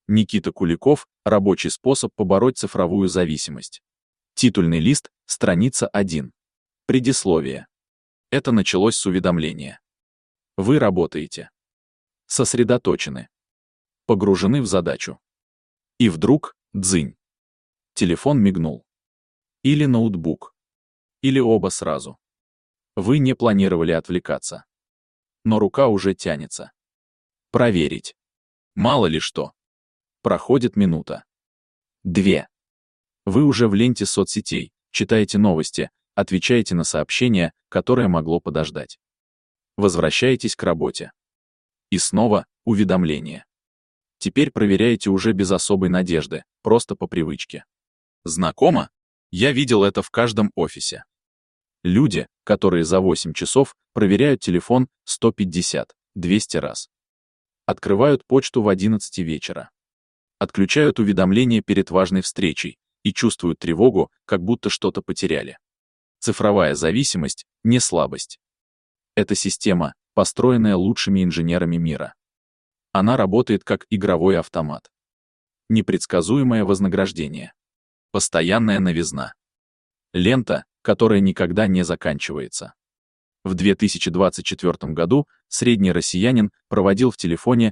Никита Куликов. Рабочий способ побороть цифровую зависимость. Титульный лист, страница 1. Предисловие. Это началось с уведомления. Вы работаете. Сосредоточены. Погружены в задачу. И вдруг, дзынь. Телефон мигнул. Или ноутбук. Или оба сразу. Вы не планировали отвлекаться. Но рука уже тянется. Проверить. Мало ли что. Проходит минута. 2. Вы уже в ленте соцсетей, читаете новости, отвечаете на сообщение, которое могло подождать. Возвращаетесь к работе. И снова уведомление. Теперь проверяете уже без особой надежды, просто по привычке. Знакомо? Я видел это в каждом офисе. Люди, которые за 8 часов проверяют телефон 150-200 раз. Открывают почту в 11 вечера. Отключают уведомления перед важной встречей и чувствуют тревогу, как будто что-то потеряли. Цифровая зависимость — не слабость. Это система, построенная лучшими инженерами мира. Она работает как игровой автомат. Непредсказуемое вознаграждение. Постоянная новизна. Лента, которая никогда не заканчивается. В 2024 году средний россиянин проводил в телефоне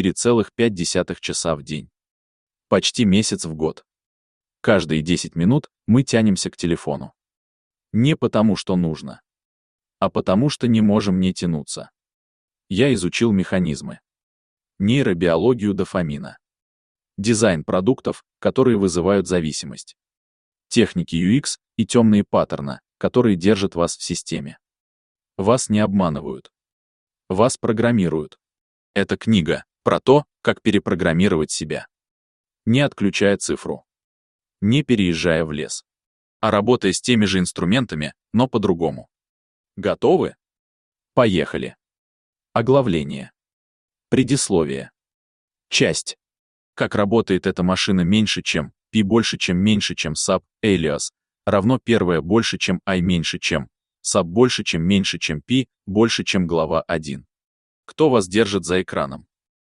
4,5 часа в день. Почти месяц в год. Каждые 10 минут мы тянемся к телефону. Не потому, что нужно, а потому, что не можем не тянуться. Я изучил механизмы. Нейробиологию дофамина. Дизайн продуктов, которые вызывают зависимость. Техники UX и темные паттерны, которые держат вас в системе. Вас не обманывают. Вас программируют. Это книга про то, как перепрограммировать себя. Не отключая цифру. Не переезжая в лес. А работая с теми же инструментами, но по-другому. Готовы? Поехали. Оглавление. Предисловие. Часть. Как работает эта машина меньше, чем P больше, чем меньше, чем SAP, alias, равно первое больше, чем I меньше, чем SAP больше, чем меньше, чем P, больше, чем глава 1. Кто вас держит за экраном?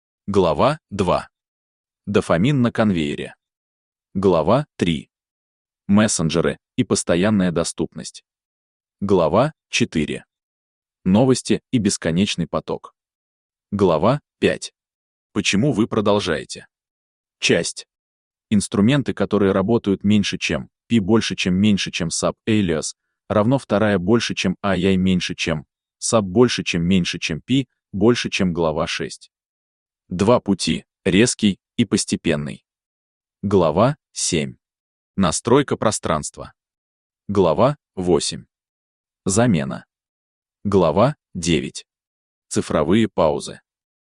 Глава 2. Дофамин на конвейере. Глава 3. Мессенджеры и постоянная доступность. Глава 4. Новости и бесконечный поток. Глава 5. Почему вы продолжаете? Часть. Инструменты, которые работают меньше, чем P больше, чем меньше, чем SAP, alias, равно вторая больше, чем I меньше, чем SAP больше, чем меньше, чем P, больше, чем глава 6. Два пути, резкий и постепенный. Глава 7. Настройка пространства. Глава 8. Замена. Глава 9. Цифровые паузы.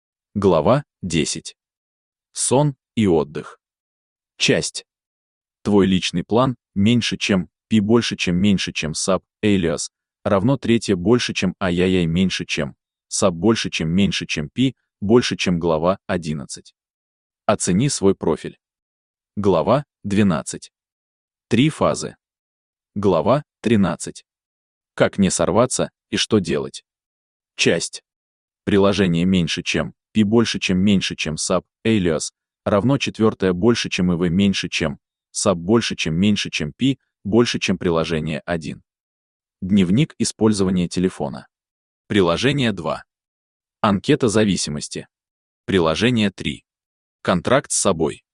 Глава 10. Сон и отдых. Часть. Твой личный план меньше, чем P больше, чем меньше, чем SAP, alias, равно третье больше, чем I меньше, чем SAP больше, чем меньше, чем P, больше, чем глава 11. Оцени свой профиль. Глава 12. 3 фазы. Глава 13. Как не сорваться и что делать? Часть. Приложение меньше, чем P больше, чем меньше, чем SAP, alias, равно четвертое больше, чем IV меньше, чем SAP больше, чем меньше, чем P, больше, чем приложение 1. Дневник использования телефона. Приложение 2. Анкета зависимости. Приложение 3. Контракт с собой.